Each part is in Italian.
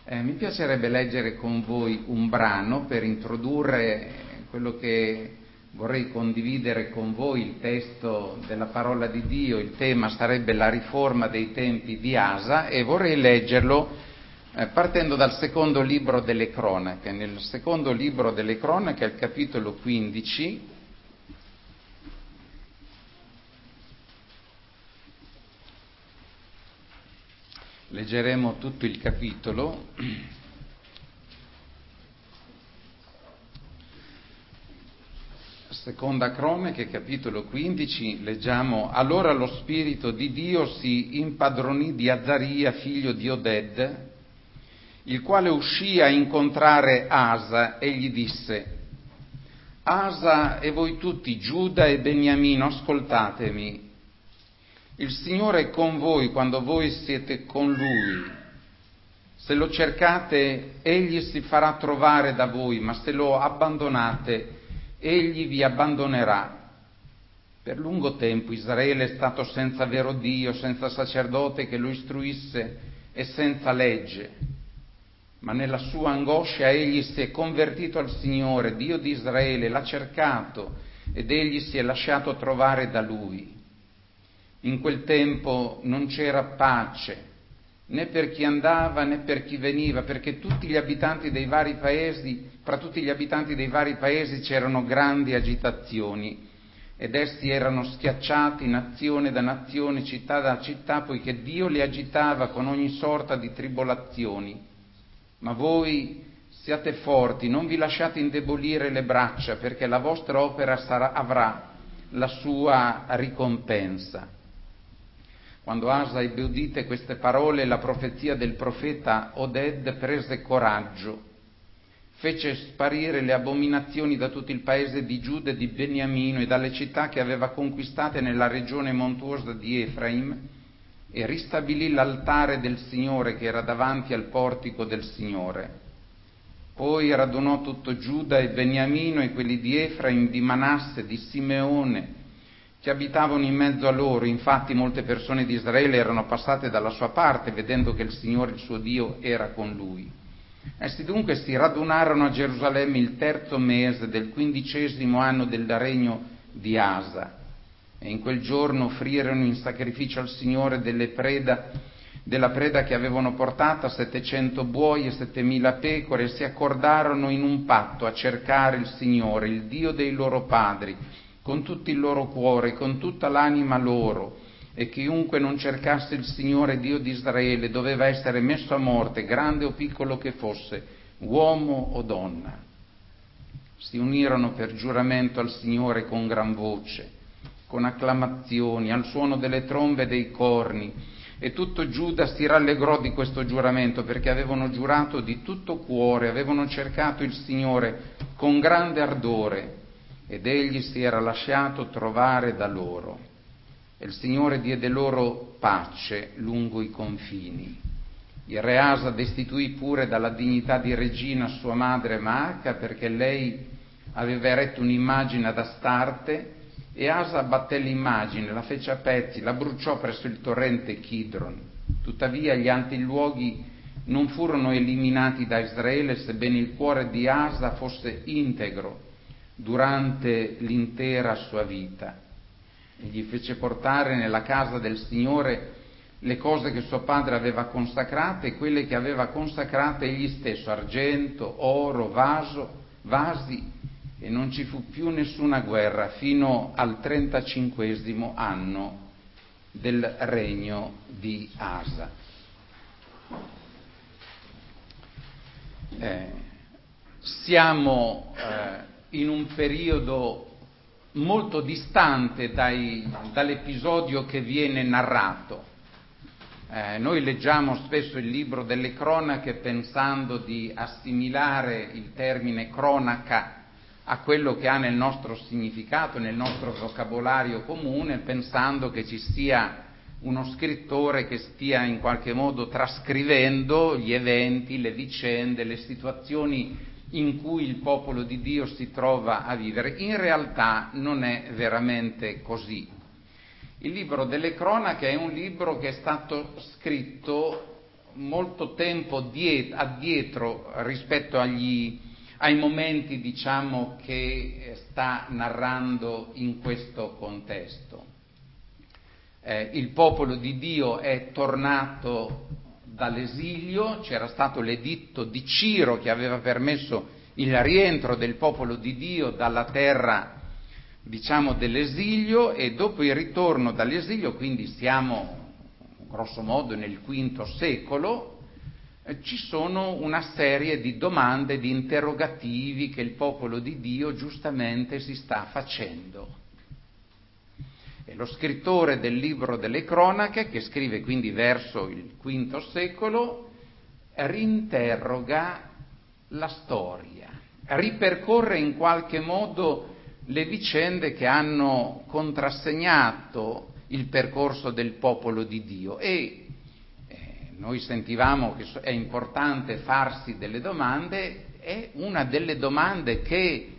Mi piacerebbe leggere con voi un brano per introdurre quello che vorrei condividere con voi, il testo della parola di Dio. Il tema sarebbe la riforma dei tempi di Asa e vorrei leggerlo partendo dal secondo libro delle cronache. Nel secondo libro delle cronache, al capitolo 15, leggeremo tutto il capitolo. Seconda Cronache, capitolo 15, leggiamo: allora lo Spirito di Dio si impadronì di Azaria, figlio di Oded, il quale uscì a incontrare Asa e gli disse: Asa e voi tutti, Giuda e Beniamino, ascoltatemi. Il Signore è con voi quando voi siete con Lui. Se lo cercate, Egli si farà trovare da voi, ma se lo abbandonate, Egli vi abbandonerà. Per lungo tempo Israele è stato senza vero Dio, senza sacerdote che lo istruisse e senza legge. Ma nella sua angoscia egli si è convertito al Signore, Dio di Israele, l'ha cercato ed egli si è lasciato trovare da Lui. In quel tempo non c'era pace, né per chi andava né per chi veniva, perché tutti gli abitanti dei vari paesi, fra tutti gli abitanti dei vari paesi c'erano grandi agitazioni, ed essi erano schiacciati nazione da nazione, città da città, poiché Dio li agitava con ogni sorta di tribolazioni. Ma voi siate forti, non vi lasciate indebolire le braccia, perché la vostra opera avrà la sua ricompensa. Quando Asa ebbe udite queste parole, la profezia del profeta Oded prese coraggio, fece sparire le abominazioni da tutto il paese di Giuda e di Beniamino e dalle città che aveva conquistate nella regione montuosa di Efraim, e ristabilì l'altare del Signore che era davanti al portico del Signore. Poi radunò tutto Giuda e Beniamino e quelli di Efraim, di Manasse, di Simeone, che abitavano in mezzo a loro. Infatti molte persone di Israele erano passate dalla sua parte, vedendo che il Signore, il suo Dio, era con lui. Essi dunque si radunarono a Gerusalemme il 3° mese del 15° anno del regno di Asa, e in quel giorno offrirono in sacrificio al Signore della preda che avevano portata, 700 buoi e 7.000 pecore, e si accordarono in un patto a cercare il Signore, il Dio dei loro padri, con tutto il loro cuore, con tutta l'anima loro, e chiunque non cercasse il Signore Dio di Israele doveva essere messo a morte, grande o piccolo che fosse, uomo o donna. Si unirono per giuramento al Signore con gran voce, con acclamazioni, al suono delle trombe e dei corni, e tutto Giuda si rallegrò di questo giuramento, perché avevano giurato di tutto cuore, avevano cercato il Signore con grande ardore, ed egli si era lasciato trovare da loro. E il Signore diede loro pace lungo i confini. Il re Asa destituì pure dalla dignità di regina sua madre Maaca, perché lei aveva eretto un'immagine ad Astarte, e Asa abbatté l'immagine, la fece a pezzi, la bruciò presso il torrente Kidron. Tuttavia gli altri luoghi non furono eliminati da Israele, sebbene il cuore di Asa fosse integro durante l'intera sua vita. Egli fece portare nella casa del Signore le cose che suo padre aveva consacrate e quelle che aveva consacrate egli stesso, argento, oro, vasi, e non ci fu più nessuna guerra fino al 35° anno del regno di Asa. Siamo in un periodo molto distante dall'episodio che viene narrato. Noi leggiamo spesso il libro delle cronache pensando di assimilare il termine cronaca a quello che ha nel nostro significato, nel nostro vocabolario comune, pensando che ci sia uno scrittore che stia in qualche modo trascrivendo gli eventi, le vicende, le situazioni in cui il popolo di Dio si trova a vivere. In realtà non è veramente così. Il libro delle cronache è un libro che è stato scritto molto tempo addietro rispetto ai momenti, diciamo, che sta narrando in questo contesto. Il popolo di Dio è tornato dall'esilio, c'era stato l'editto di Ciro che aveva permesso il rientro del popolo di Dio dalla terra, diciamo, dell'esilio, e dopo il ritorno dall'esilio, quindi siamo grosso modo nel V secolo, ci sono una serie di domande, di interrogativi che il popolo di Dio giustamente si sta facendo. E lo scrittore del libro delle cronache, che scrive quindi verso il V secolo, rinterroga la storia, ripercorre in qualche modo le vicende che hanno contrassegnato il percorso del popolo di Dio. E noi sentivamo che è importante farsi delle domande, è una delle domande che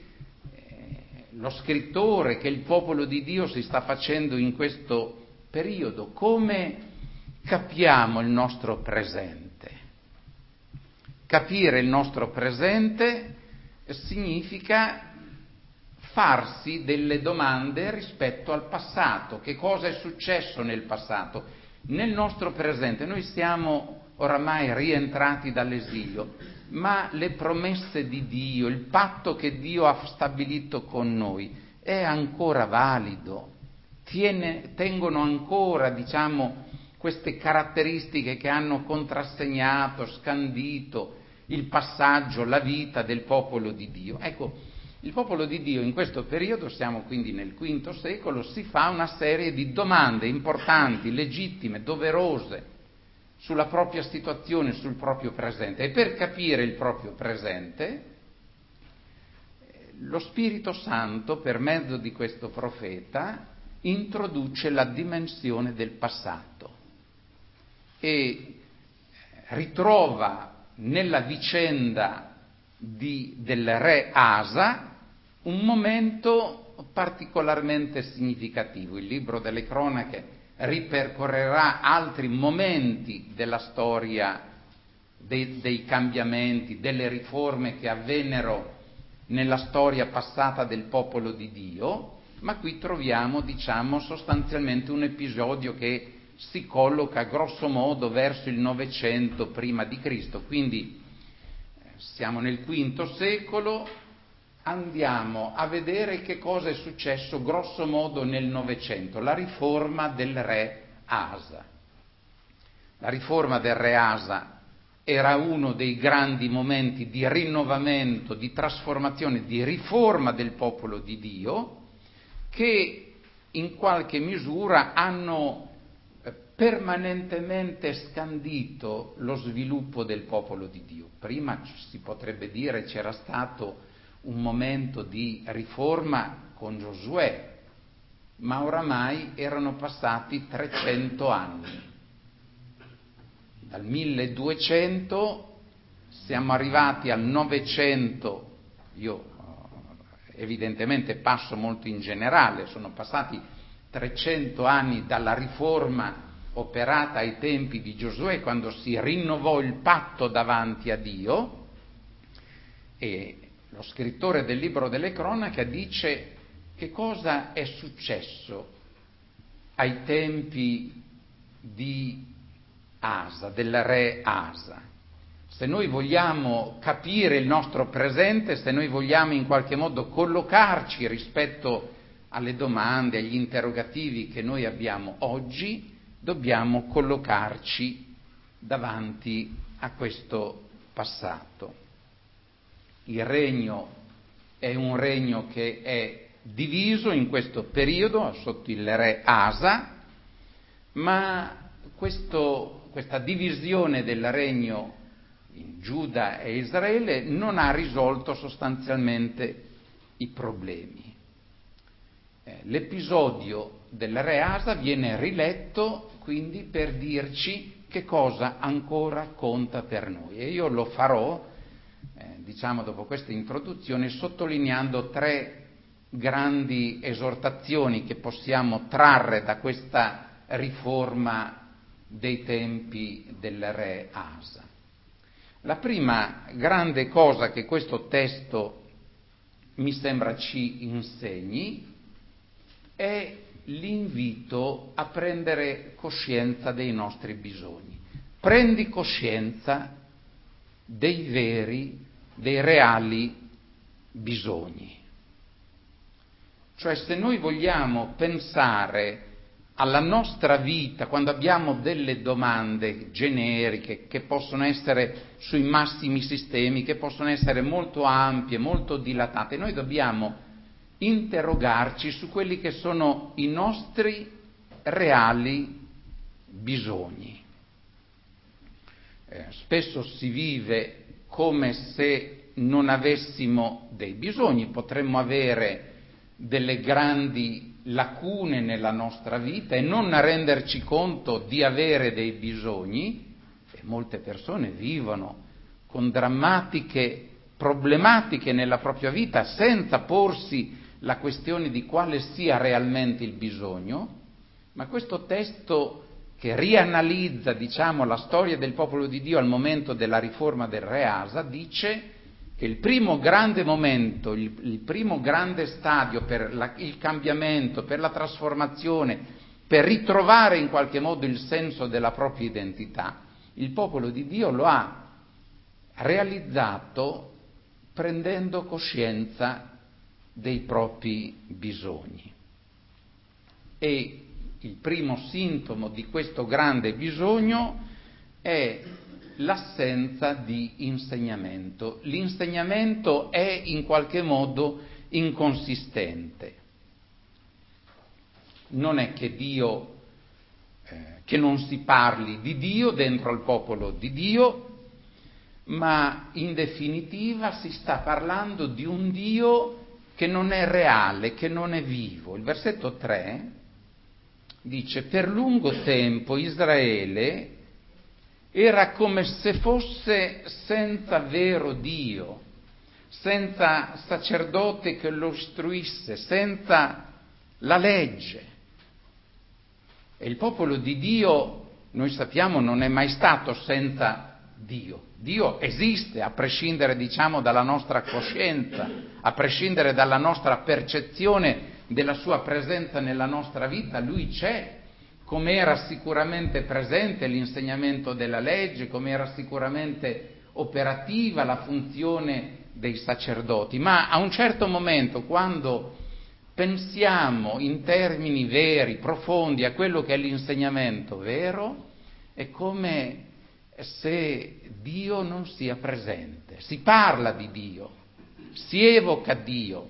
lo scrittore, che il popolo di Dio si sta facendo in questo periodo. Come capiamo il nostro presente? Capire il nostro presente significa farsi delle domande rispetto al passato. Che cosa è successo nel passato? Nel nostro presente noi siamo oramai rientrati dall'esilio, ma le promesse di Dio, il patto che Dio ha stabilito con noi è ancora valido? Tengono ancora, diciamo, queste caratteristiche che hanno contrassegnato, scandito il passaggio, la vita del popolo di Dio? Ecco, il popolo di Dio in questo periodo, siamo quindi nel V secolo, si fa una serie di domande importanti, legittime, doverose sulla propria situazione, sul proprio presente. E per capire il proprio presente, lo Spirito Santo, per mezzo di questo profeta, introduce la dimensione del passato e ritrova nella vicenda del re Asa un momento particolarmente significativo. Il libro delle cronache ripercorrerà altri momenti della storia, dei cambiamenti, delle riforme che avvennero nella storia passata del popolo di Dio, ma qui troviamo, diciamo, sostanzialmente un episodio che si colloca grosso modo verso il 900 prima di Cristo. Quindi siamo nel V secolo, andiamo a vedere che cosa è successo grosso modo nel Novecento, la riforma del re Asa. La riforma del re Asa era uno dei grandi momenti di rinnovamento, di trasformazione, di riforma del popolo di Dio, che in qualche misura hanno permanentemente scandito lo sviluppo del popolo di Dio. Prima si potrebbe dire c'era stato un momento di riforma con Giosuè, ma oramai erano passati 300 anni. Dal 1200 siamo arrivati al 900, io evidentemente passo molto in generale, sono passati 300 anni dalla riforma operata ai tempi di Giosuè, quando si rinnovò il patto davanti a Dio, e lo scrittore del libro delle cronache dice che cosa è successo ai tempi di Asa, del re Asa. Se noi vogliamo capire il nostro presente, se noi vogliamo in qualche modo collocarci rispetto alle domande, agli interrogativi che noi abbiamo oggi, dobbiamo collocarci davanti a questo passato. Il regno è un regno che è diviso in questo periodo sotto il re Asa, ma questa divisione del regno in Giuda e Israele non ha risolto sostanzialmente i problemi. L'episodio del re Asa viene riletto quindi per dirci che cosa ancora conta per noi, e io lo farò diciamo dopo questa introduzione sottolineando 3 grandi esortazioni che possiamo trarre da questa riforma dei tempi del re Asa. La prima grande cosa che questo testo mi sembra ci insegni è l'invito a prendere coscienza dei nostri bisogni. Prendi coscienza dei veri, dei reali bisogni. Cioè, se noi vogliamo pensare alla nostra vita, quando abbiamo delle domande generiche che possono essere sui massimi sistemi, che possono essere molto ampie, molto dilatate, noi dobbiamo interrogarci su quelli che sono i nostri reali bisogni. Spesso si vive come se non avessimo dei bisogni, potremmo avere delle grandi lacune nella nostra vita e non renderci conto di avere dei bisogni, e molte persone vivono con drammatiche problematiche nella propria vita senza porsi la questione di quale sia realmente il bisogno. Ma questo testo, che rianalizza, la storia del popolo di Dio al momento della riforma del re Asa, dice che il primo grande momento, il primo grande stadio per il cambiamento, per la trasformazione, per ritrovare in qualche modo il senso della propria identità, il popolo di Dio lo ha realizzato prendendo coscienza dei propri bisogni. E il primo sintomo di questo grande bisogno è l'assenza di insegnamento. L'insegnamento è in qualche modo inconsistente. Non è che che non si parli di Dio dentro al popolo di Dio, ma in definitiva si sta parlando di un Dio che non è reale, che non è vivo. Il versetto 3 dice: per lungo tempo Israele era come se fosse senza vero Dio, senza sacerdote che lo istruisse, senza la legge. E il popolo di Dio, noi sappiamo, non è mai stato senza Dio. Dio esiste, a prescindere, dalla nostra coscienza, a prescindere dalla nostra percezione della sua presenza nella nostra vita. Lui c'è, come era sicuramente presente l'insegnamento della legge, come era sicuramente operativa la funzione dei sacerdoti. Ma a un certo momento, quando pensiamo in termini veri, profondi, a quello che è l'insegnamento vero, è come se Dio non sia presente. Si parla di Dio, si evoca Dio,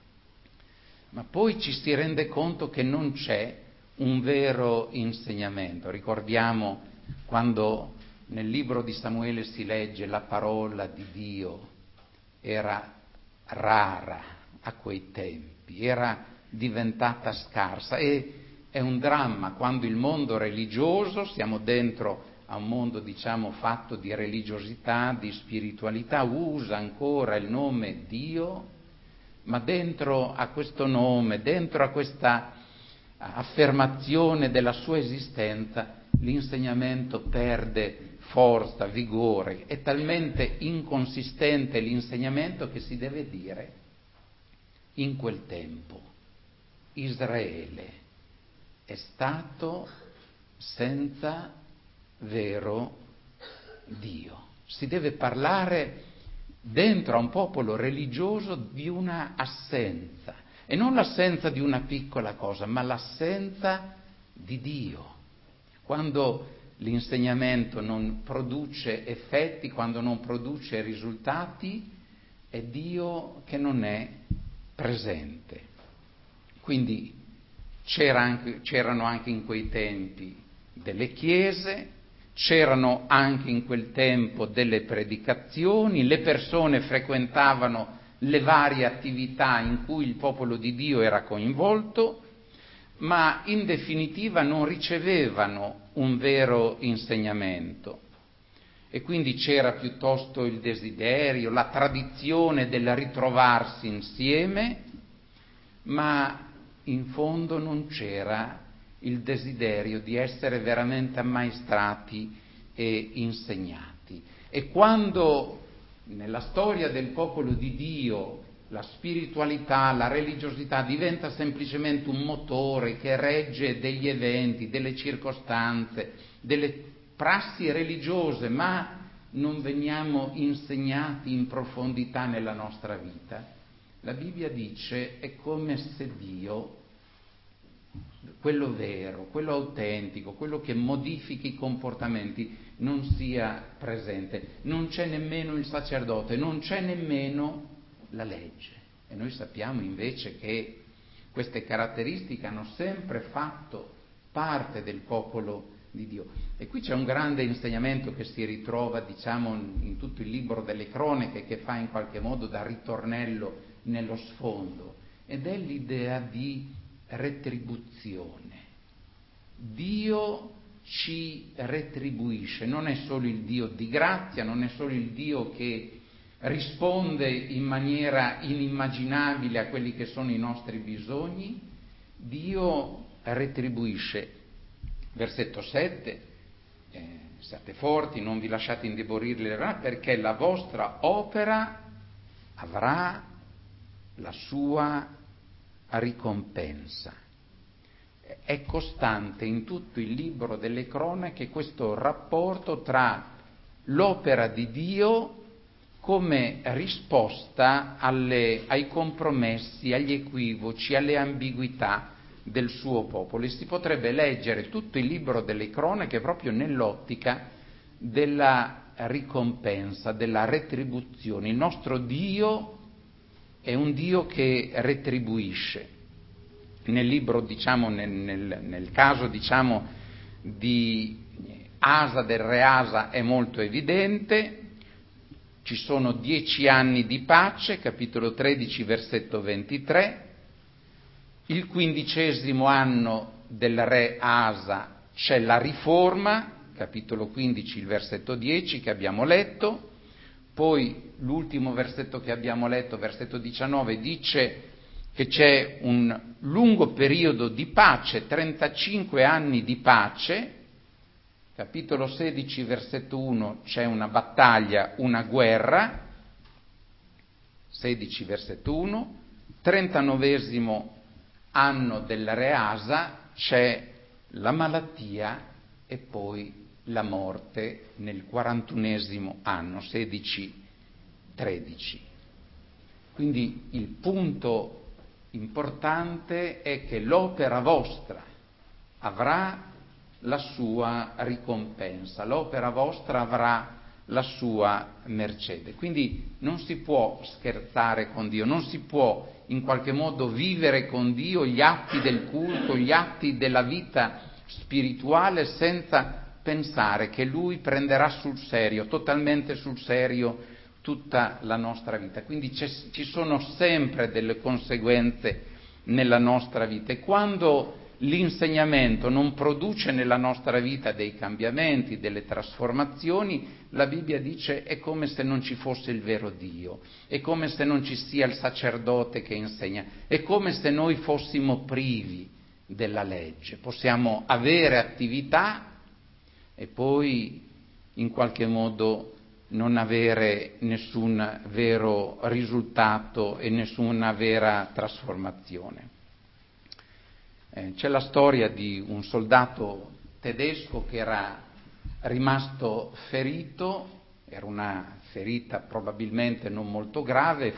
ma poi ci si rende conto che non c'è un vero insegnamento. Ricordiamo quando nel libro di Samuele si legge: la parola di Dio era rara a quei tempi, era diventata scarsa, e è un dramma quando il mondo religioso, siamo dentro a un mondo fatto di religiosità, di spiritualità, usa ancora il nome Dio, ma dentro a questo nome, dentro a questa affermazione della sua esistenza, l'insegnamento perde forza, vigore. È talmente inconsistente l'insegnamento che si deve dire: in quel tempo Israele è stato senza vero Dio. Si deve parlare dentro a un popolo religioso di una assenza, e non l'assenza di una piccola cosa, ma l'assenza di Dio. Quando l'insegnamento non produce effetti, quando non produce risultati, è Dio che non è presente. Quindi c'erano anche in quei tempi delle chiese, c'erano anche in quel tempo delle predicazioni, le persone frequentavano le varie attività in cui il popolo di Dio era coinvolto, ma in definitiva non ricevevano un vero insegnamento. E quindi c'era piuttosto il desiderio, la tradizione del ritrovarsi insieme, ma in fondo non c'era il desiderio di essere veramente ammaestrati e insegnati. E quando nella storia del popolo di Dio la spiritualità, la religiosità diventa semplicemente un motore che regge degli eventi, delle circostanze, delle prassi religiose, ma non veniamo insegnati in profondità nella nostra vita, la Bibbia dice è come se Dio, quello vero, quello autentico, quello che modifica i comportamenti, non sia presente. Non c'è nemmeno il sacerdote, non c'è nemmeno la legge. E noi sappiamo invece che queste caratteristiche hanno sempre fatto parte del popolo di Dio. E qui c'è un grande insegnamento che si ritrova, diciamo, in tutto il libro delle cronache, che fa in qualche modo da ritornello nello sfondo, ed è l'idea di retribuzione. Dio ci retribuisce, non è solo il Dio di grazia, non è solo il Dio che risponde in maniera inimmaginabile a quelli che sono i nostri bisogni. Dio retribuisce. Versetto 7, siate forti, non vi lasciate indebolire, perché la vostra opera avrà la sua ricompensa. È costante in tutto il libro delle cronache questo rapporto tra l'opera di Dio come risposta ai compromessi, agli equivoci, alle ambiguità del suo popolo. E si potrebbe leggere tutto il libro delle cronache proprio nell'ottica della ricompensa, della retribuzione. Il nostro Dio è un Dio che retribuisce. Nel libro, diciamo, nel caso, diciamo, di Asa, del re Asa, è molto evidente. Ci sono 10 anni di pace, capitolo 13, versetto 23. Il 15° anno del re Asa c'è la riforma, capitolo 15, il versetto 10 che abbiamo letto. Poi l'ultimo versetto che abbiamo letto, versetto 19, dice che c'è un lungo periodo di pace, 35 anni di pace. Capitolo 16, versetto 1, c'è una battaglia, una guerra, 16, versetto 1, 39° anno del re Asa c'è la malattia e poi la morte nel 41° anno, 16, 13. Quindi il punto importante è che l'opera vostra avrà la sua ricompensa, l'opera vostra avrà la sua mercede. Quindi non si può scherzare con Dio, non si può in qualche modo vivere con Dio gli atti del culto, gli atti della vita spirituale senza pensare che Lui prenderà sul serio, totalmente sul serio, tutta la nostra vita. Quindi ci sono sempre delle conseguenze nella nostra vita, e quando l'insegnamento non produce nella nostra vita dei cambiamenti, delle trasformazioni, la Bibbia dice è come se non ci fosse il vero Dio, è come se non ci sia il sacerdote che insegna, è come se noi fossimo privi della legge. Possiamo avere attività e poi in qualche modo non avere nessun vero risultato e nessuna vera trasformazione. C'è la storia di un soldato tedesco che era rimasto ferito, era una ferita probabilmente non molto grave,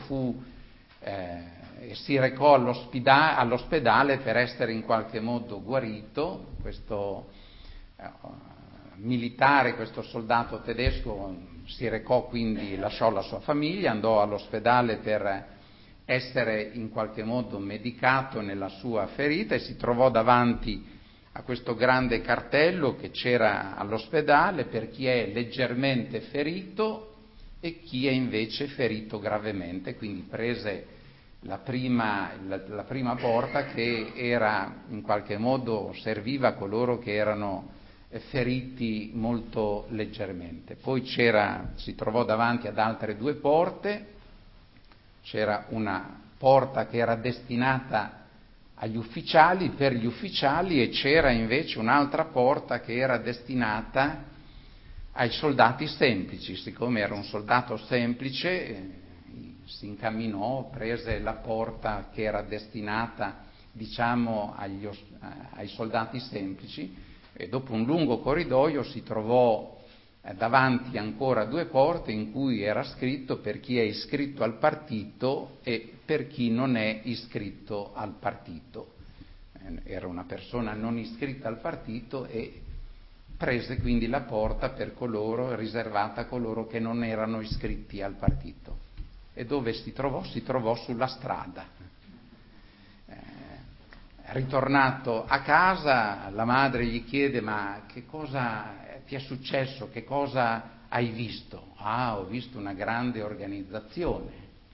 si recò all'ospedale per essere in qualche modo guarito. Questo militare, questo soldato tedesco si recò, quindi lasciò la sua famiglia, andò all'ospedale per essere in qualche modo medicato nella sua ferita e si trovò davanti a questo grande cartello che c'era all'ospedale per chi è leggermente ferito e chi è invece ferito gravemente. Quindi prese la prima porta, che era in qualche modo serviva a coloro che erano feriti molto leggermente. Poi si trovò davanti ad altre 2 porte. C'era una porta che era destinata agli ufficiali, per gli ufficiali, e c'era invece un'altra porta che era destinata ai soldati semplici. Siccome era un soldato semplice, si incamminò, prese la porta che era destinata, diciamo, ai soldati semplici, e dopo un lungo corridoio si trovò davanti ancora due porte in cui era scritto per chi è iscritto al partito e per chi non è iscritto al partito. Era una persona non iscritta al partito e prese quindi la porta per coloro, riservata a coloro che non erano iscritti al partito. E dove si trovò? Si trovò sulla strada. Ritornato a casa, la madre gli chiede: ma che cosa ti è successo? Che cosa hai visto? Ah, ho visto una grande organizzazione,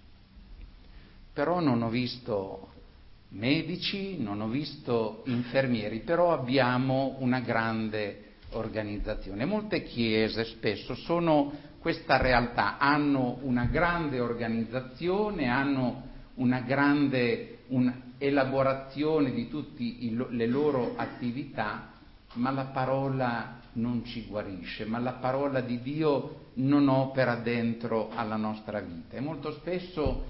però non ho visto medici, non ho visto infermieri, però abbiamo una grande organizzazione. Molte chiese spesso sono questa realtà, hanno una grande organizzazione, hanno una grande elaborazione di tutte le loro attività, ma la parola non ci guarisce, ma la parola di Dio non opera dentro alla nostra vita. E molto spesso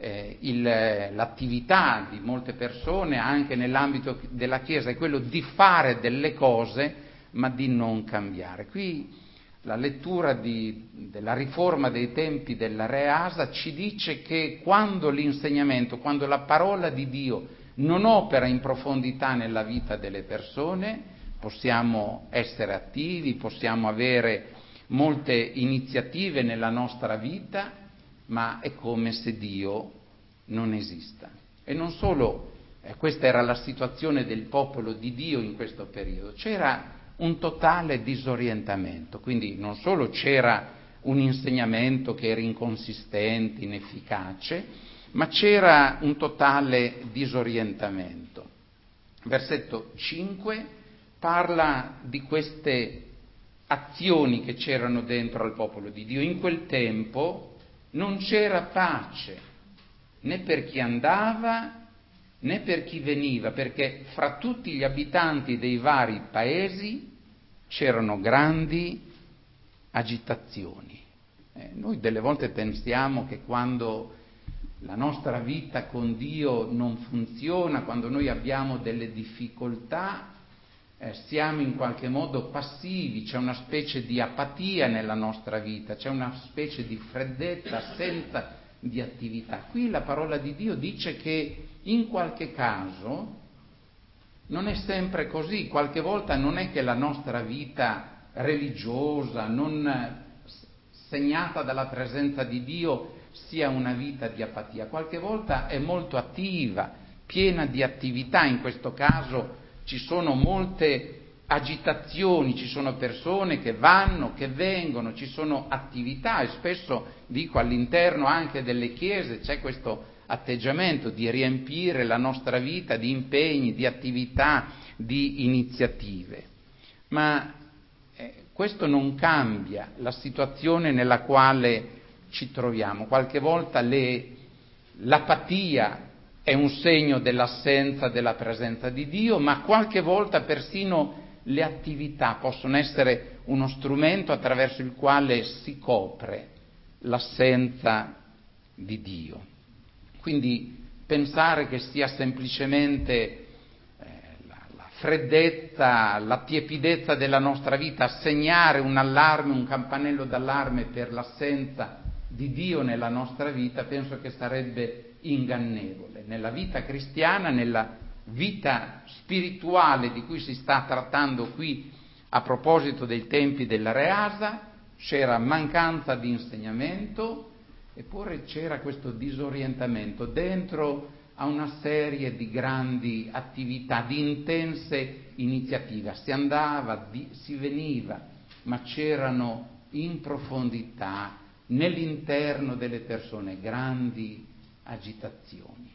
l'attività di molte persone, anche nell'ambito della Chiesa, è quello di fare delle cose, ma di non cambiare. Qui la lettura della riforma dei tempi della Re Asa ci dice che quando l'insegnamento, quando la parola di Dio non opera in profondità nella vita delle persone, possiamo essere attivi, possiamo avere molte iniziative nella nostra vita, ma è come se Dio non esista. E non solo, questa era la situazione del popolo di Dio in questo periodo, c'era un totale disorientamento, quindi non solo c'era un insegnamento che era inconsistente, inefficace, ma c'era un totale disorientamento. Versetto 5 parla di queste azioni che c'erano dentro al popolo di Dio. In quel tempo non c'era pace né per chi andava né per chi veniva, perché fra tutti gli abitanti dei vari paesi c'erano grandi agitazioni. Noi delle volte pensiamo che quando la nostra vita con Dio non funziona, quando noi abbiamo delle difficoltà, siamo in qualche modo passivi, c'è una specie di apatia nella nostra vita, c'è una specie di freddezza, assenza di attività. Qui la parola di Dio dice che in qualche caso non è sempre così, qualche volta non è che la nostra vita religiosa, non segnata dalla presenza di Dio, sia una vita di apatia, qualche volta è molto attiva, piena di attività. In questo caso ci sono molte agitazioni, ci sono persone che vanno, che vengono, ci sono attività, e spesso, dico, all'interno anche delle chiese c'è questo atteggiamento di riempire la nostra vita di impegni, di attività, di iniziative. Ma questo non cambia la situazione nella quale ci troviamo. Qualche volta l'apatia è un segno dell'assenza della presenza di Dio, ma qualche volta persino le attività possono essere uno strumento attraverso il quale si copre l'assenza di Dio. Quindi pensare che sia semplicemente la freddezza, la tiepidezza della nostra vita a segnare un allarme, un campanello d'allarme per l'assenza di Dio nella nostra vita, penso che sarebbe ingannevole. Nella vita cristiana, nella vita spirituale di cui si sta trattando qui a proposito dei tempi della Re Asa, c'era mancanza di insegnamento, eppure c'era questo disorientamento dentro a una serie di grandi attività, di intense iniziative. Si andava, si veniva, ma c'erano in profondità, nell'interno delle persone, grandi agitazioni.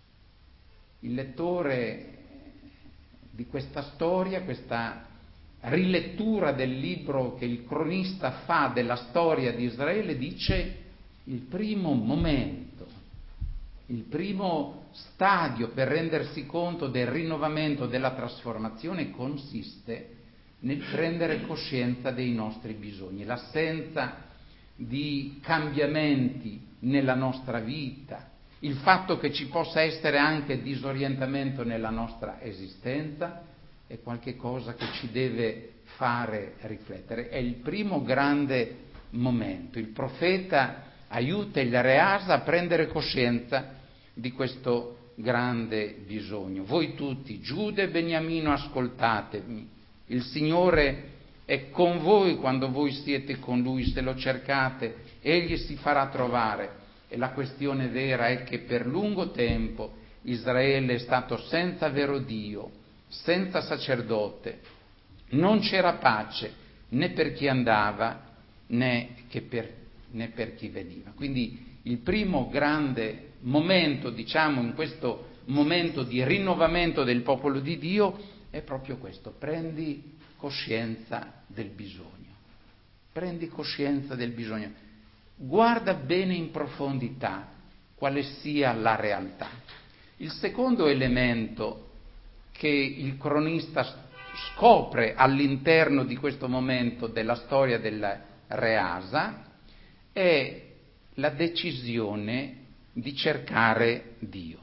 Il lettore di questa storia, questa rilettura del libro che il cronista fa della storia di Israele, dice: il primo momento Il primo stadio per rendersi conto del rinnovamento, della trasformazione, consiste nel prendere coscienza dei nostri bisogni, l'assenza di cambiamenti nella nostra vita, il fatto che ci possa essere anche disorientamento nella nostra esistenza è qualcosa che ci deve fare riflettere. È il primo grande momento. Il profeta aiuta il Reasa a prendere coscienza di questo grande bisogno. Voi tutti, Giuda e Beniamino, ascoltatemi. Il Signore è con voi quando voi siete con Lui, se lo cercate, Egli si farà trovare. E la questione vera è che per lungo tempo Israele è stato senza vero Dio, senza sacerdote, non c'era pace né per chi andava né per chi veniva. Quindi il primo grande momento, diciamo, in questo momento di rinnovamento del popolo di Dio è proprio questo: prendi coscienza del bisogno, prendi coscienza del bisogno. Guarda bene in profondità quale sia la realtà. Il secondo elemento che il cronista scopre all'interno di questo momento della storia del Reasa è la decisione di cercare Dio.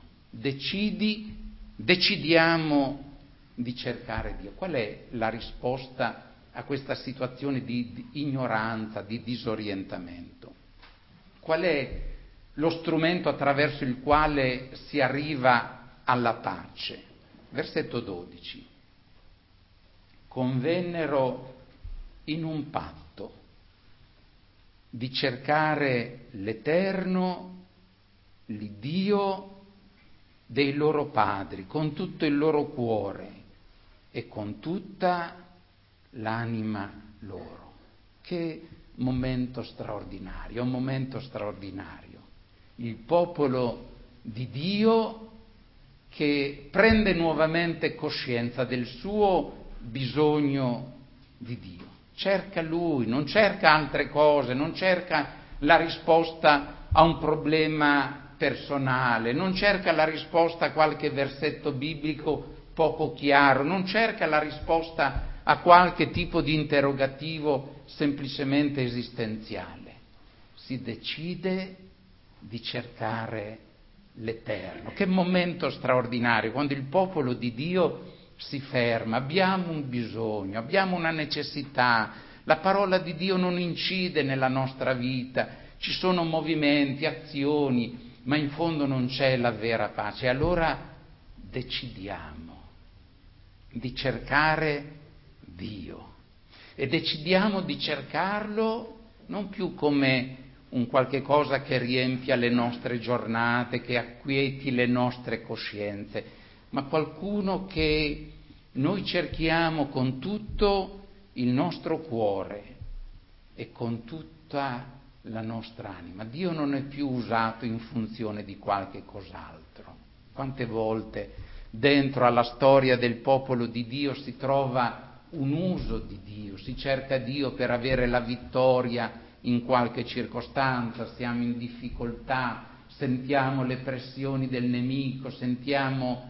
Decidiamo di cercare Dio. Qual è la risposta a questa situazione di ignoranza, di disorientamento? Qual è lo strumento attraverso il quale si arriva alla pace? Versetto 12. Convennero in un patto di cercare l'Eterno, l'Iddio dei loro padri, con tutto il loro cuore e con tutta l'anima loro. Che momento straordinario, un momento straordinario. Il popolo di Dio che prende nuovamente coscienza del suo bisogno di Dio. Cerca Lui, non cerca altre cose, non cerca la risposta a un problema personale, non cerca la risposta a qualche versetto biblico poco chiaro, non cerca la risposta a qualche tipo di interrogativo semplicemente esistenziale. Si decide di cercare l'Eterno. Che momento straordinario, quando il popolo di Dio si ferma, abbiamo un bisogno, abbiamo una necessità, la parola di Dio non incide nella nostra vita, ci sono movimenti, azioni, ma in fondo non c'è la vera pace. Allora decidiamo di cercare Dio e decidiamo di cercarlo non più come un qualche cosa che riempia le nostre giornate, che acquieti le nostre coscienze, ma qualcuno che noi cerchiamo con tutto il nostro cuore e con tutta la nostra anima. Dio non è più usato in funzione di qualche cos'altro. Quante volte dentro alla storia del popolo di Dio si trova un uso di Dio, si cerca Dio per avere la vittoria in qualche circostanza, siamo in difficoltà, sentiamo le pressioni del nemico, sentiamo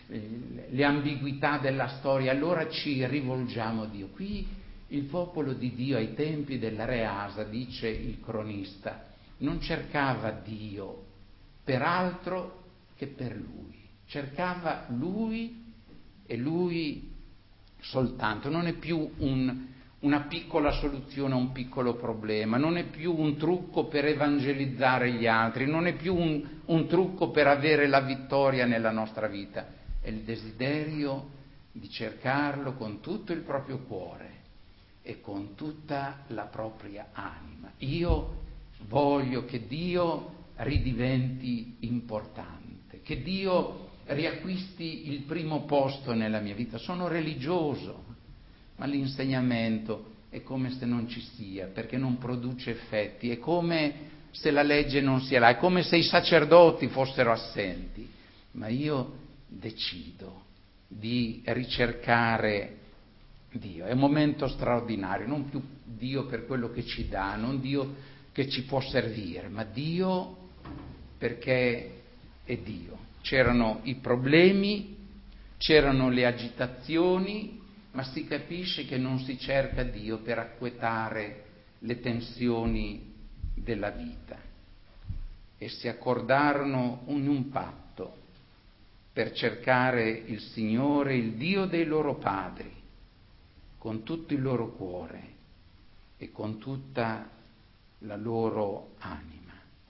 le ambiguità della storia, allora ci rivolgiamo a Dio. Qui il popolo di Dio ai tempi del re Asa, dice il cronista, non cercava Dio per altro che per lui, cercava lui e lui soltanto. Non è più una piccola soluzione a un piccolo problema, non è più un trucco per evangelizzare gli altri, non è più un trucco per avere la vittoria nella nostra vita, è il desiderio di cercarlo con tutto il proprio cuore e con tutta la propria anima. Io voglio che Dio ridiventi importante, che Dio riacquisti il primo posto nella mia vita. Sono religioso, ma l'insegnamento è come se non ci sia, perché non produce effetti, è come se la legge non sia là, è come se i sacerdoti fossero assenti, ma io decido di ricercare Dio. È un momento straordinario, non più Dio per quello che ci dà, non Dio che ci può servire, ma Dio perché e Dio. C'erano i problemi, c'erano le agitazioni, ma si capisce che non si cerca Dio per acquietare le tensioni della vita. E si accordarono in un patto per cercare il Signore, il Dio dei loro padri, con tutto il loro cuore e con tutta la loro anima.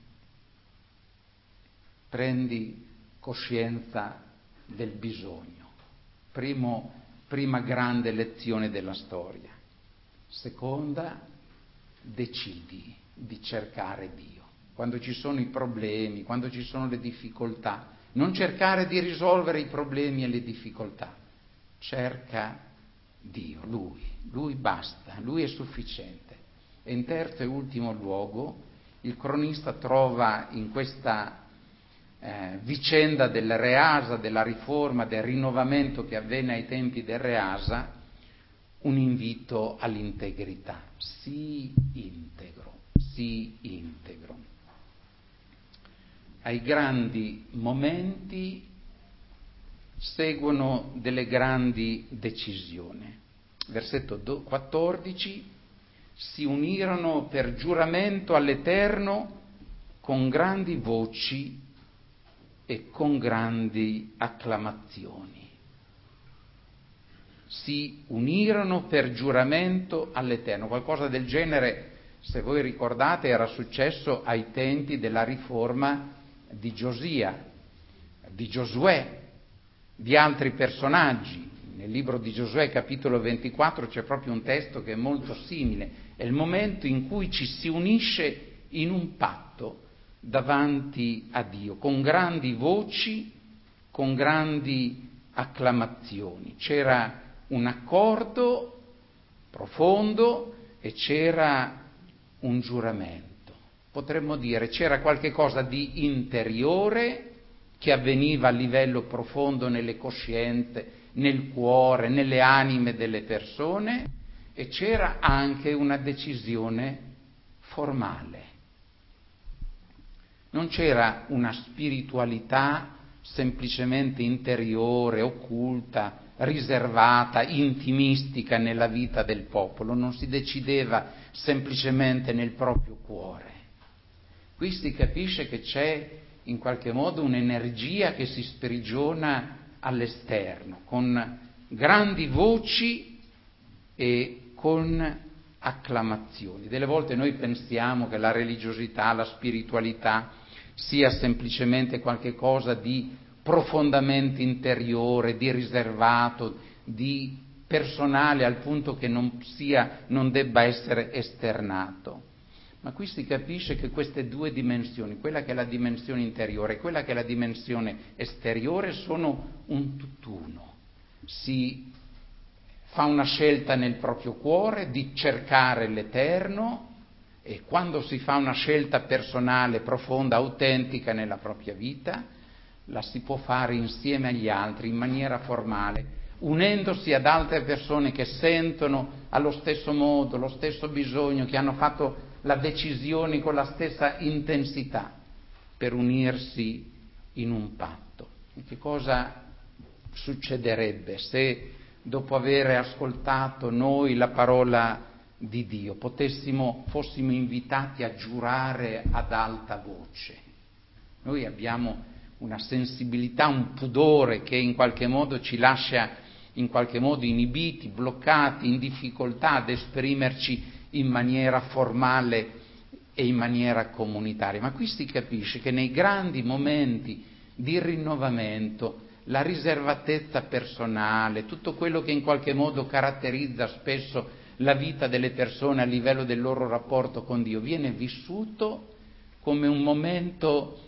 Prendi coscienza del bisogno. Prima grande lezione della storia. Seconda, decidi di cercare Dio. Quando ci sono i problemi, quando ci sono le difficoltà, non cercare di risolvere i problemi e le difficoltà. Cerca Dio, Lui basta, Lui è sufficiente. E in terzo e ultimo luogo, il cronista trova in questa vicenda del Reasa, della riforma, del rinnovamento che avvenne ai tempi del Reasa, un invito all'integrità. Sii integro. Ai grandi momenti seguono delle grandi decisioni. Versetto 14: si unirono per giuramento all'Eterno con grandi voci e con grandi acclamazioni. Si unirono per giuramento all'Eterno. Qualcosa del genere, se voi ricordate, era successo ai tempi della riforma di Giosia, di Giosuè, di altri personaggi. Nel libro di Giosuè, capitolo 24, c'è proprio un testo che è molto simile. È il momento in cui ci si unisce in un patto davanti a Dio, con grandi voci, con grandi acclamazioni. C'era un accordo profondo e c'era un giuramento. Potremmo dire c'era qualche cosa di interiore che avveniva a livello profondo nelle coscienze, nel cuore, nelle anime delle persone, e c'era anche una decisione formale. Non c'era una spiritualità semplicemente interiore, occulta, riservata, intimistica nella vita del popolo, non si decideva semplicemente nel proprio cuore. Qui si capisce che c'è in qualche modo un'energia che si sprigiona all'esterno, con grandi voci e con acclamazioni. Delle volte noi pensiamo che la religiosità, la spiritualità sia semplicemente qualche cosa di profondamente interiore, di riservato, di personale, al punto che non debba essere esternato. Ma qui si capisce che queste due dimensioni, quella che è la dimensione interiore e quella che è la dimensione esteriore, sono un tutt'uno. Si fa una scelta nel proprio cuore di cercare l'Eterno, e quando si fa una scelta personale, profonda, autentica nella propria vita, la si può fare insieme agli altri, in maniera formale, unendosi ad altre persone che sentono allo stesso modo, lo stesso bisogno, che hanno fatto la decisione con la stessa intensità per unirsi in un patto. E che cosa succederebbe se, dopo aver ascoltato noi la parola di Dio, fossimo invitati a giurare ad alta voce? Noi abbiamo una sensibilità, un pudore che in qualche modo ci lascia in qualche modo inibiti, bloccati, in difficoltà ad esprimerci in maniera formale e in maniera comunitaria. Ma qui si capisce che nei grandi momenti di rinnovamento la riservatezza personale, tutto quello che in qualche modo caratterizza spesso la vita delle persone a livello del loro rapporto con Dio, viene vissuto come un momento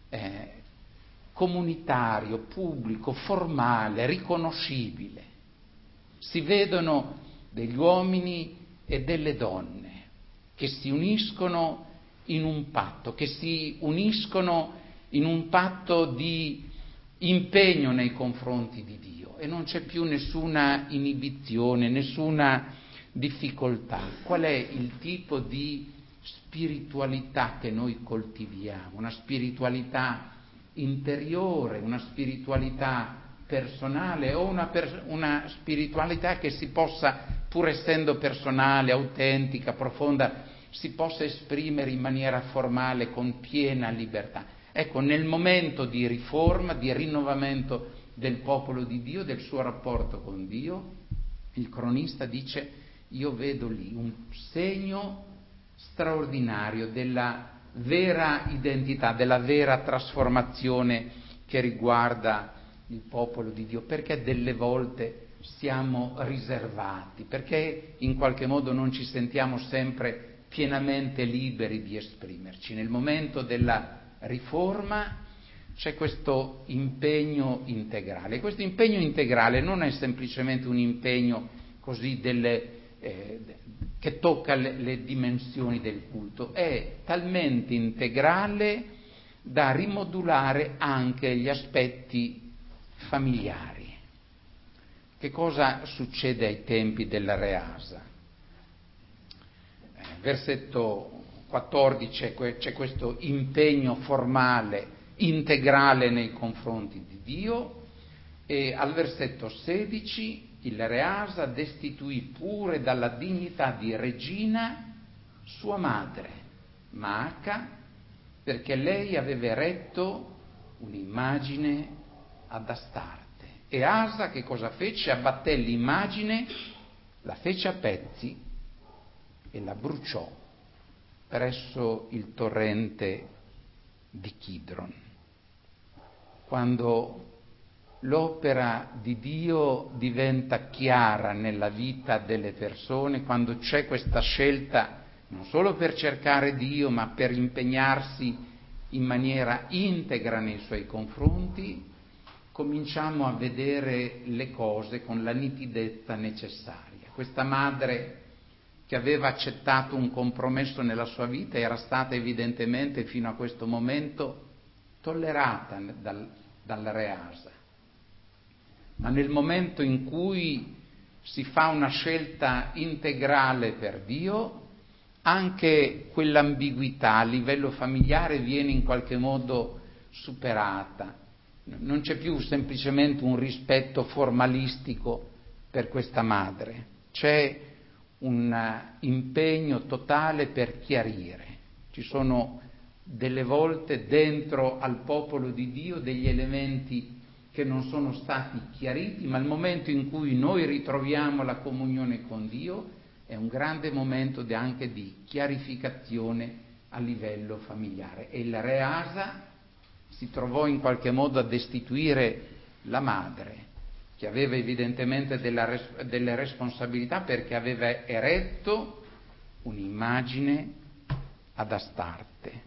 comunitario, pubblico, formale, riconoscibile. Si vedono degli uomini e delle donne che si uniscono in un patto, che si uniscono in un patto di impegno nei confronti di Dio, e non c'è più nessuna inibizione, nessuna difficoltà. Qual è il tipo di spiritualità che noi coltiviamo? Una spiritualità interiore, una spiritualità personale o una spiritualità che si possa, pur essendo personale, autentica, profonda, si possa esprimere in maniera formale con piena libertà. Ecco, nel momento di riforma, di rinnovamento del popolo di Dio, del suo rapporto con Dio, il cronista dice: io vedo lì un segno straordinario della vera identità, della vera trasformazione che riguarda il popolo di Dio, perché delle volte siamo riservati, perché in qualche modo non ci sentiamo sempre pienamente liberi di esprimerci. Nel momento della riforma c'è questo impegno integrale. Questo impegno integrale non è semplicemente un impegno così che tocca le dimensioni del culto, è talmente integrale da rimodulare anche gli aspetti familiari. Che cosa succede ai tempi della Reasa? Versetto 14 c'è questo impegno formale, integrale nei confronti di Dio, e al versetto 16 il Reasa destituì pure dalla dignità di regina sua madre, Maaca, perché lei aveva eretto un'immagine ad Astarte. E Asa che cosa fece? Abbatté l'immagine, la fece a pezzi e la bruciò presso il torrente di Kidron. Quando l'opera di Dio diventa chiara nella vita delle persone, quando c'è questa scelta non solo per cercare Dio, ma per impegnarsi in maniera integra nei suoi confronti, cominciamo a vedere le cose con la nitidezza necessaria. Questa madre che aveva accettato un compromesso nella sua vita era stata evidentemente fino a questo momento tollerata dalla Reasa. Ma nel momento in cui si fa una scelta integrale per Dio, anche quell'ambiguità a livello familiare viene in qualche modo superata. Non c'è più semplicemente un rispetto formalistico per questa madre, c'è un impegno totale per chiarire. Ci sono delle volte dentro al popolo di Dio degli elementi che non sono stati chiariti, ma il momento in cui noi ritroviamo la comunione con Dio è un grande momento anche di chiarificazione a livello familiare. E il re Asa si trovò in qualche modo a destituire la madre, che aveva evidentemente delle responsabilità perché aveva eretto un'immagine ad Astarte.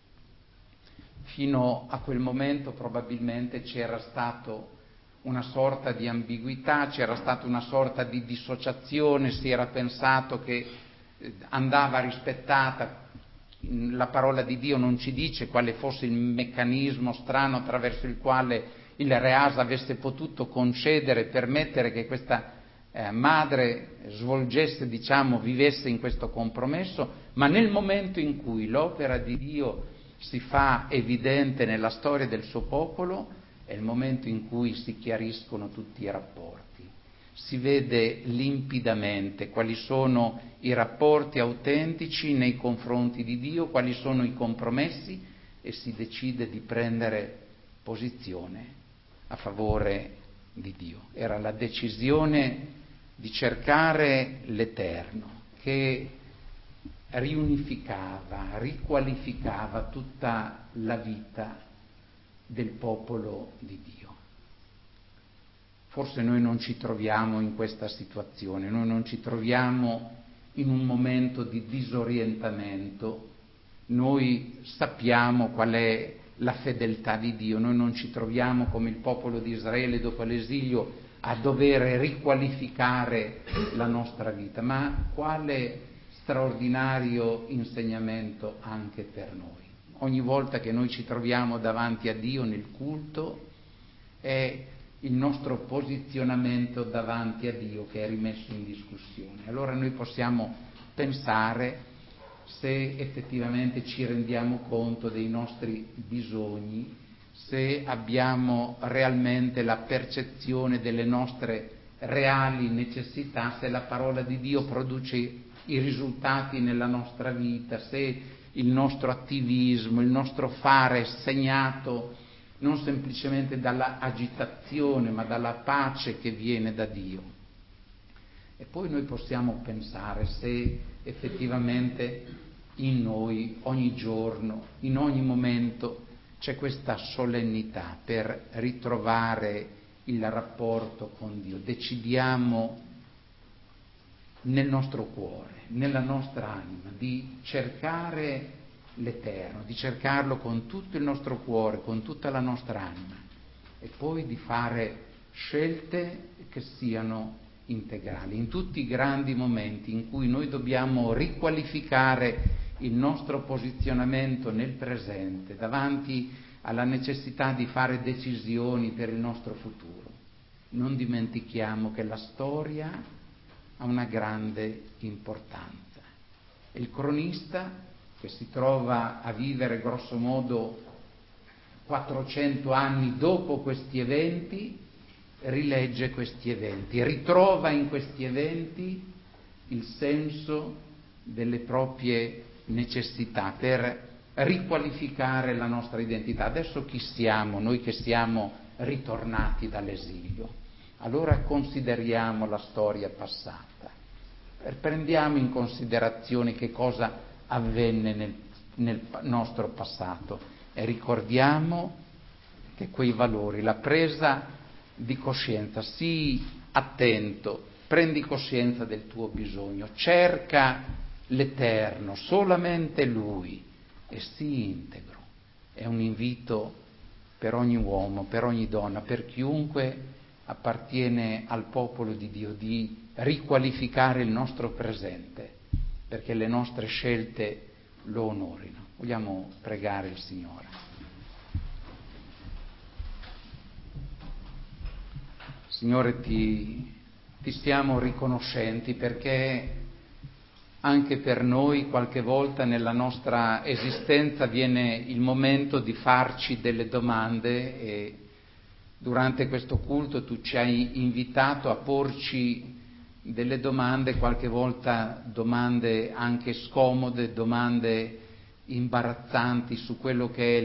Fino a quel momento probabilmente c'era stato una sorta di ambiguità, c'era stata una sorta di dissociazione, si era pensato che andava rispettata. La parola di Dio non ci dice quale fosse il meccanismo strano attraverso il quale il re Asa avesse potuto concedere, permettere che questa madre svolgesse, vivesse in questo compromesso, ma nel momento in cui l'opera di Dio si fa evidente nella storia del suo popolo, è il momento in cui si chiariscono tutti i rapporti. Si vede limpidamente quali sono i rapporti autentici nei confronti di Dio, quali sono i compromessi, e si decide di prendere posizione a favore di Dio. Era la decisione di cercare l'Eterno, che riunificava, riqualificava tutta la vita del popolo di Dio. Forse noi non ci troviamo in questa situazione, noi non ci troviamo in un momento di disorientamento, noi sappiamo qual è la fedeltà di Dio, noi non ci troviamo come il popolo di Israele dopo l'esilio a dover riqualificare la nostra vita, ma quale straordinario insegnamento anche per noi. Ogni volta che noi ci troviamo davanti a Dio nel culto è il nostro posizionamento davanti a Dio che è rimesso in discussione. Allora noi possiamo pensare se effettivamente ci rendiamo conto dei nostri bisogni, se abbiamo realmente la percezione delle nostre reali necessità, se la parola di Dio produce i risultati nella nostra vita, se il nostro attivismo, il nostro fare è segnato non semplicemente dalla agitazione, ma dalla pace che viene da Dio. E poi noi possiamo pensare se effettivamente in noi, ogni giorno, in ogni momento, c'è questa solennità per ritrovare il rapporto con Dio. Decidiamo nel nostro cuore, nella nostra anima, di cercare l'Eterno, di cercarlo con tutto il nostro cuore, con tutta la nostra anima, e poi di fare scelte che siano integrali. In tutti i grandi momenti in cui noi dobbiamo riqualificare il nostro posizionamento nel presente, davanti alla necessità di fare decisioni per il nostro futuro, non dimentichiamo che la storia ha una grande importanza. Il cronista, che si trova a vivere grosso modo 400 anni dopo questi eventi, rilegge questi eventi, ritrova in questi eventi il senso delle proprie necessità per riqualificare la nostra identità. Adesso chi siamo noi che siamo ritornati dall'esilio? Allora consideriamo la storia passata, prendiamo in considerazione che cosa avvenne nel nostro passato e ricordiamo che quei valori, la presa di coscienza, sii attento, prendi coscienza del tuo bisogno, cerca l'Eterno, solamente Lui, e sii integro. È un invito per ogni uomo, per ogni donna, per chiunque appartiene al popolo di Dio, di riqualificare il nostro presente, perché le nostre scelte lo onorino. Vogliamo pregare il Signore. Signore, ti siamo riconoscenti perché anche per noi qualche volta nella nostra esistenza viene il momento di farci delle domande, e durante questo culto tu ci hai invitato a porci delle domande, qualche volta domande anche scomode, domande imbarazzanti su quello che è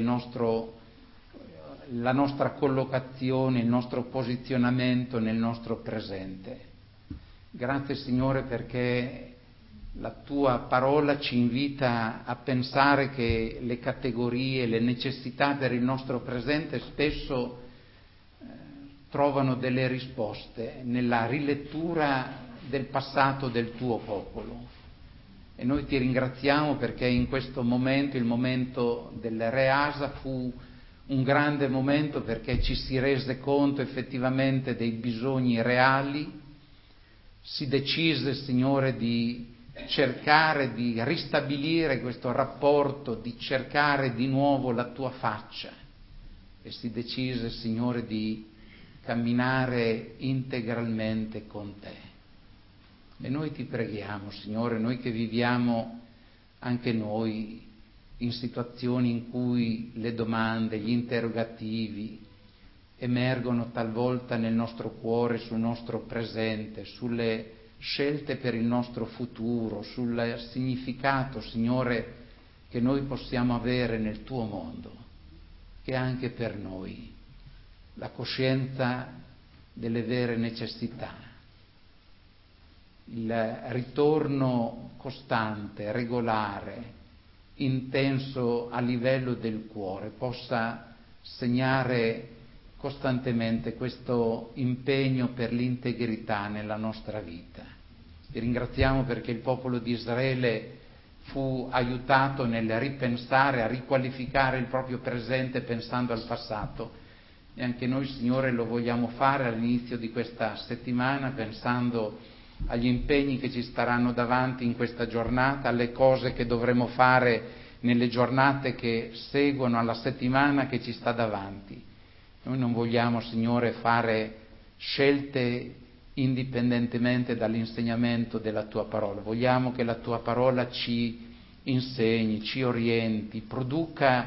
la nostra collocazione, il nostro posizionamento nel nostro presente. Grazie Signore perché la tua parola ci invita a pensare che le categorie, le necessità per il nostro presente spesso trovano delle risposte nella rilettura del passato del tuo popolo. E noi ti ringraziamo perché in questo momento, il momento del Re Asa, fu un grande momento perché ci si rese conto effettivamente dei bisogni reali, si decise, Signore, di cercare di ristabilire questo rapporto, di cercare di nuovo la tua faccia, e si decise, Signore, di camminare integralmente con te. E noi ti preghiamo, Signore, noi che viviamo anche noi in situazioni in cui le domande, gli interrogativi emergono talvolta nel nostro cuore, sul nostro presente, sulle scelte per il nostro futuro, sul significato, Signore, che noi possiamo avere nel tuo mondo, che anche per noi la coscienza delle vere necessità, il ritorno costante, regolare, intenso a livello del cuore possa segnare costantemente questo impegno per l'integrità nella nostra vita. Ti ringraziamo perché il popolo di Israele fu aiutato nel ripensare, a riqualificare il proprio presente pensando al passato, e anche noi, Signore, lo vogliamo fare all'inizio di questa settimana pensando agli impegni che ci staranno davanti in questa giornata, alle cose che dovremo fare nelle giornate che seguono alla settimana che ci sta davanti. Noi non vogliamo, Signore, fare scelte indipendentemente dall'insegnamento della tua parola. Vogliamo che la tua parola ci insegni, ci orienti, produca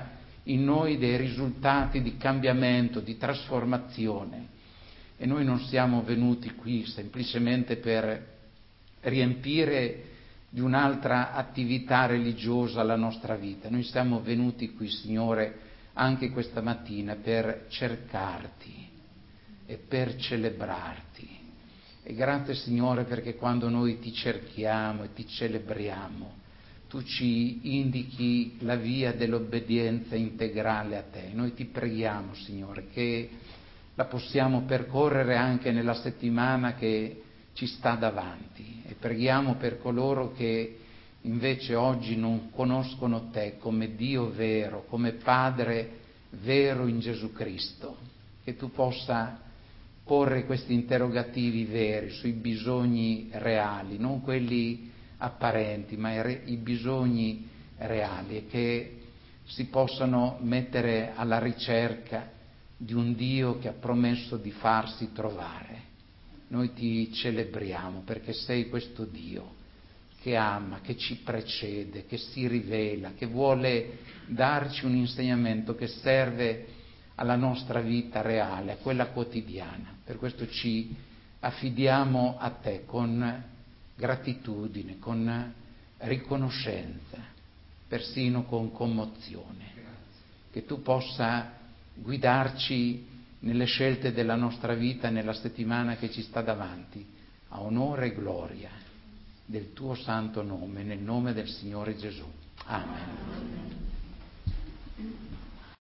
in noi dei risultati di cambiamento, di trasformazione. E noi non siamo venuti qui semplicemente per riempire di un'altra attività religiosa la nostra vita. Noi siamo venuti qui, Signore, anche questa mattina per cercarti e per celebrarti. E grazie, Signore, perché quando noi ti cerchiamo e ti celebriamo, tu ci indichi la via dell'obbedienza integrale a te. Noi ti preghiamo, Signore, che la possiamo percorrere anche nella settimana che ci sta davanti, e preghiamo per coloro che invece oggi non conoscono te come Dio vero, come Padre vero in Gesù Cristo, che tu possa porre questi interrogativi veri sui bisogni reali, non quelli apparenti, ma i bisogni reali, e che si possano mettere alla ricerca di un Dio che ha promesso di farsi trovare. Noi ti celebriamo perché sei questo Dio che ama, che ci precede, che si rivela, che vuole darci un insegnamento che serve alla nostra vita reale, a quella quotidiana. Per questo ci affidiamo a te con gratitudine, con riconoscenza, persino con commozione. Che tu possa guidarci nelle scelte della nostra vita, nella settimana che ci sta davanti, a onore e gloria del tuo santo nome, nel nome del Signore Gesù. Amen.